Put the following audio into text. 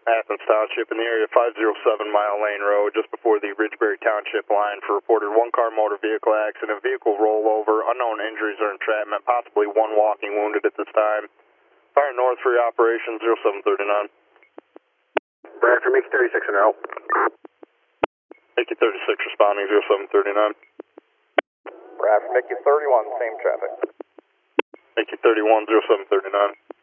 Athens Township in the area, 507 Mile Lane Road, just before the Ridgebury Township line for reported one-car motor vehicle accident, vehicle rollover, unknown injuries or entrapment, possibly one walking wounded at this time. Fire North for your operation, 0739. Bradford, Mickey 36 and out. Mickey 36 responding, 0739. Bradford, Mickey 31, same traffic. Mickey 31, 0739.